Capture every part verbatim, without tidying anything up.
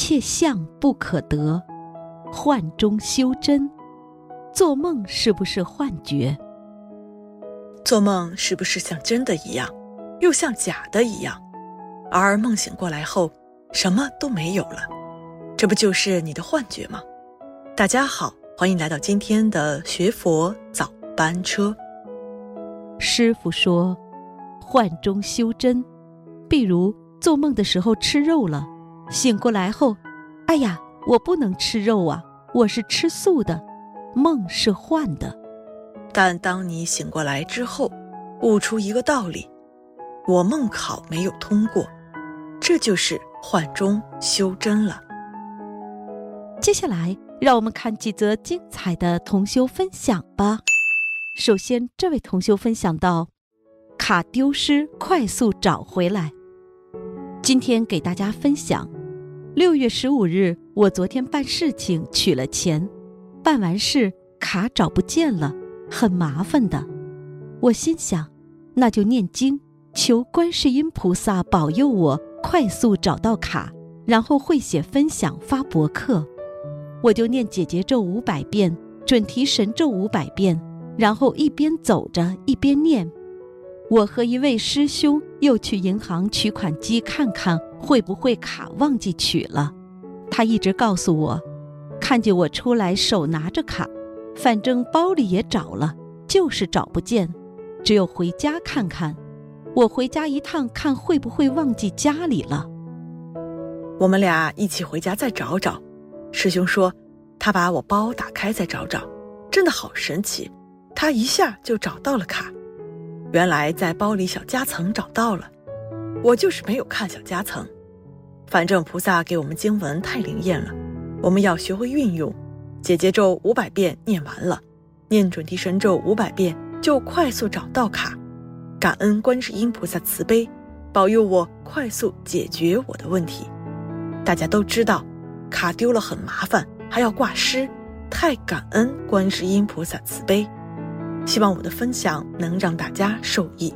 切相不可得，幻中修真。做梦是不是幻觉？ 做梦是不是像真的一样，又像假的一样？而梦醒过来后，什么都没有了，这不就是你的幻觉吗？大家好，欢迎来到今天的学佛早班车。 师父说，幻中修真，比如做梦的时候吃肉了，醒过来后，哎呀，我不能吃肉啊，我是吃素的，梦是幻的。 但当你醒过来之后，悟出一个道理，我梦考没有通过，这就是幻中修真了。 接下来让我们看几则精彩的同修分享吧。首先，这位同修分享到，卡丢失快速找回来。今天给大家分享，六月十五日，我昨天办事情取了钱，办完事卡找不见了，很麻烦的。我心想，那就念经，求观世音菩萨保佑我快速找到卡，然后会写分享发博客。我就念解结咒五百遍，准提神咒五百遍，然后一边走着一边念。我和一位师兄又去银行取款机看看会不会卡忘记取了。他一直告诉我，看见我出来手拿着卡，反正包里也找了，就是找不见，只有回家看看。我回家一趟看会不会忘记家里了。 我们俩一起回家再找找。师兄说他把我包打开再找找，真的好神奇，他一下就找到了卡。原来在包里小夹层找到了，我就是没有看小夹层。反正菩萨给我们经文太灵验了，我们要学会运用。解结咒五百遍念完了，念准提神咒五百遍就快速找到卡。感恩观世音菩萨慈悲，保佑我快速解决我的问题。大家都知道卡丢了很麻烦，还要挂失，太感恩观世音菩萨慈悲。希望我的分享能让大家受益。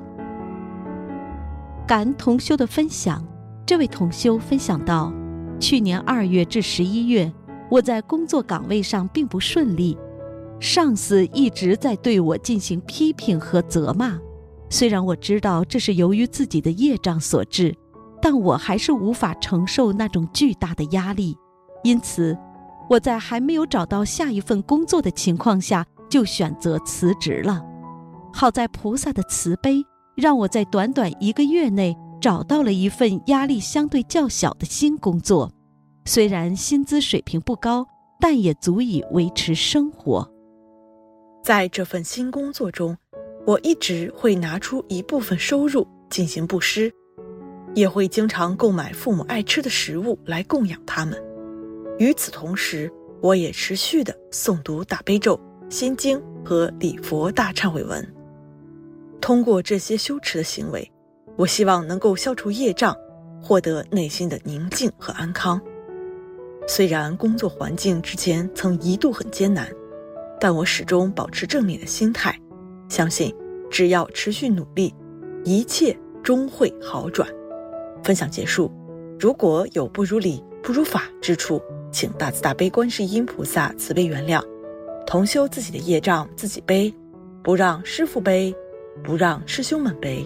感恩同修的分享。这位同修分享到，去年二月至十一月，我在工作岗位上并不顺利，上司一直在对我进行批评和责骂。虽然我知道这是由于自己的业障所致，但我还是无法承受那种巨大的压力。因此，我在还没有找到下一份工作的情况下，就选择辞职了。好在菩萨的慈悲，让我在短短一个月内找到了一份压力相对较小的新工作。虽然薪资水平不高，但也足以维持生活。 在这份新工作中，我一直会拿出一部分收入进行布施，也会经常购买父母爱吃的食物来供养他们。与此同时，我也持续地诵读大悲咒、心经和礼佛大忏悔文。通过这些修持的行为，我希望能够消除业障，获得内心的宁静和安康。虽然工作环境之前曾一度很艰难，但我始终保持正面的心态，相信只要持续努力，一切终会好转。分享结束，如果有不如理不如法之处，请大慈大悲观世音菩萨慈悲原谅。同修自己的业障自己背，不让师父背，不让师兄们背。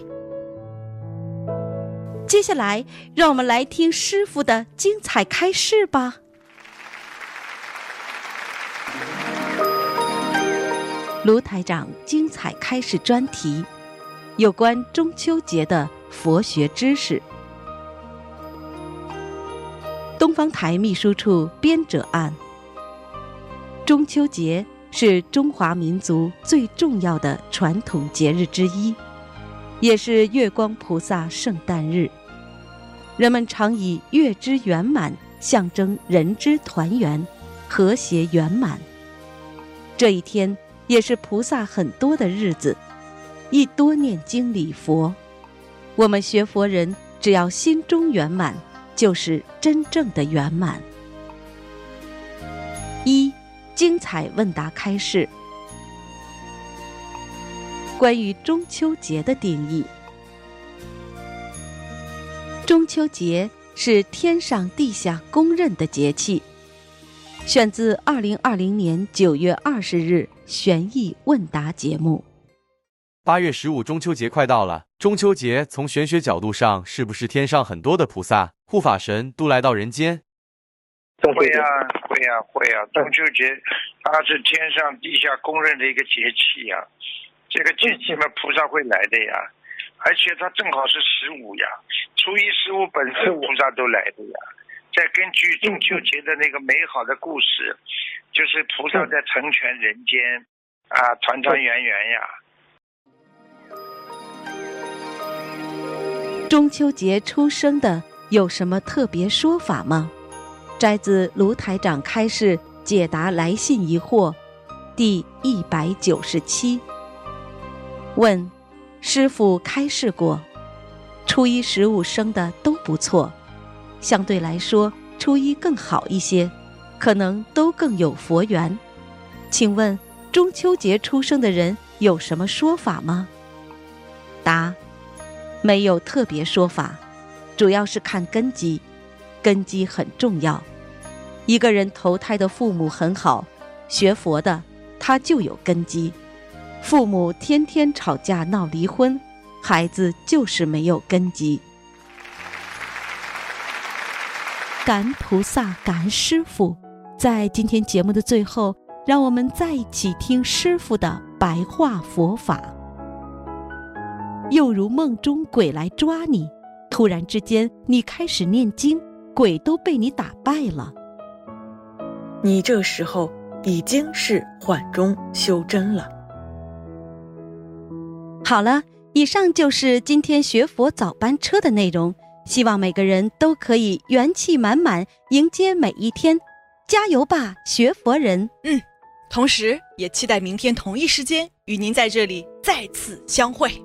接下来让我们来听师父的精彩开示吧。卢台长精彩开示专题，有关中秋节的佛学知识。东方台秘书处编者案。中秋节是中华民族最重要的传统节日之一，也是月光菩萨圣诞日。人们常以月之圆满象征人之团圆，和谐圆满。这一天也是菩萨很多的日子，一多念经礼佛。我们学佛人只要心中圆满，就是真正的圆满。一、精彩问答开示。关于中秋节的定义，中秋节是天上地下公认的节气。选自二零二零年九月二十日玄易问答节目。 八月十五中秋节快到了，中秋节从玄学角度上，是不是天上很多的菩萨、护法神都来到人间？ 会啊，会啊，会啊！中秋节它是天上地下公认的一个节气呀、啊，这个节气嘛，菩萨会来的呀，而且它正好是十五呀，初一十五本身菩萨都来的呀。再根据中秋节的那个美好的故事，就是菩萨在成全人间啊，团团圆圆呀。 中秋节出生的有什么特别说法吗？摘自卢台长开示解答来信疑惑第一百九十七。问：师父开示过，初一十五生的都不错，相对来说初一更好一些，可能都更有佛缘。请问中秋节出生的人有什么说法吗？答：没有特别说法，主要是看根基，根基很重要。一个人投胎的父母很好，学佛的他就有根基。父母天天吵架闹离婚，孩子就是没有根基。感恩菩萨，感恩师父。在今天节目的最后，让我们再一起听师父的白话佛法。又如梦中鬼来抓你，突然之间你开始念经，鬼都被你打败了。 你这时候已经是缓中修真了。 好了，以上就是今天学佛早班车的内容，希望每个人都可以元气满满迎接每一天，加油吧，学佛人！ 嗯，同时也期待明天同一时间与您在这里再次相会。